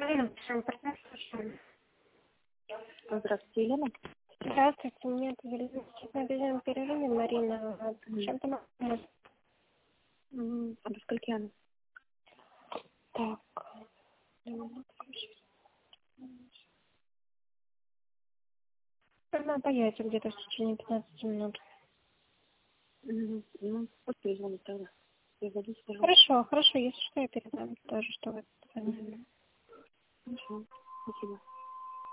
Марина, причем партнер слушаем. Здравствуйте, Елена. Здравствуйте, нет, Елена, сейчас на обеденном перерыве, Марина. Чем-то можно? А до скольки она? Так. Она появится где-то в течение 15 минут. Ну, вот перезвонить тогда. Перезвоните, пожалуйста. Хорошо, хорошо, если что, я передам тоже, что вы